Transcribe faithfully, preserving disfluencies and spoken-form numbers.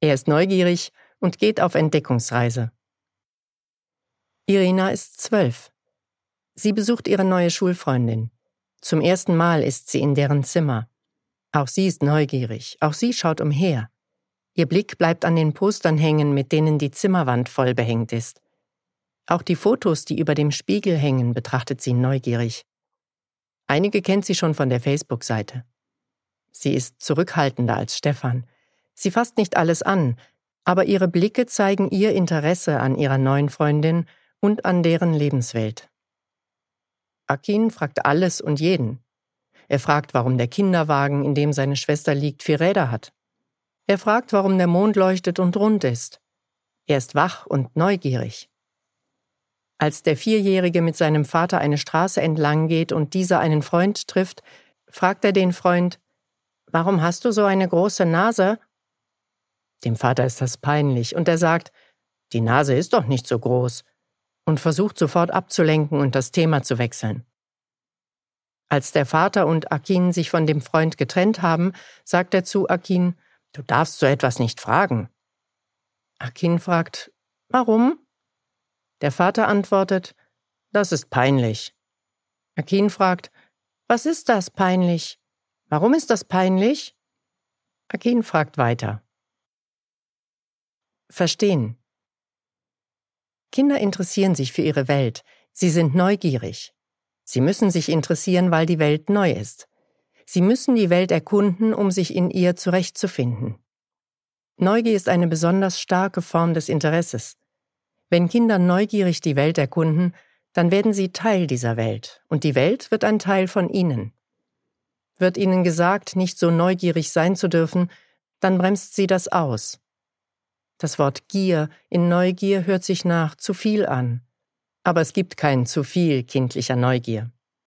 Er ist neugierig und geht auf Entdeckungsreise. Irina ist zwölf. Sie besucht ihre neue Schulfreundin. Zum ersten Mal ist sie in deren Zimmer. Auch sie ist neugierig, auch sie schaut umher. Ihr Blick bleibt an den Postern hängen, mit denen die Zimmerwand voll behängt ist. Auch die Fotos, die über dem Spiegel hängen, betrachtet sie neugierig. Einige kennt sie schon von der Facebook-Seite. Sie ist zurückhaltender als Stefan. Sie fasst nicht alles an, aber ihre Blicke zeigen ihr Interesse an ihrer neuen Freundin und an deren Lebenswelt. Akin fragt alles und jeden. Er fragt, warum der Kinderwagen, in dem seine Schwester liegt, vier Räder hat. Er fragt, warum der Mond leuchtet und rund ist. Er ist wach und neugierig. Als der Vierjährige mit seinem Vater eine Straße entlang geht und dieser einen Freund trifft, fragt er den Freund, »Warum hast du so eine große Nase?« Dem Vater ist das peinlich und er sagt, »Die Nase ist doch nicht so groß« und versucht sofort abzulenken und das Thema zu wechseln. Als der Vater und Akin sich von dem Freund getrennt haben, sagt er zu Akin, »Du darfst so etwas nicht fragen.« Akin fragt, »Warum?« Der Vater antwortet, »Das ist peinlich.« Akin fragt, »Was ist das peinlich? Warum ist das peinlich?« Akin fragt weiter. Verstehen. Kinder interessieren sich für ihre Welt. Sie sind neugierig. Sie müssen sich interessieren, weil die Welt neu ist. Sie müssen die Welt erkunden, um sich in ihr zurechtzufinden. Neugier ist eine besonders starke Form des Interesses. Wenn Kinder neugierig die Welt erkunden, dann werden sie Teil dieser Welt und die Welt wird ein Teil von ihnen. Wird ihnen gesagt, nicht so neugierig sein zu dürfen, dann bremst sie das aus. Das Wort Gier in Neugier hört sich nach zu viel an, aber es gibt kein zu viel kindlicher Neugier.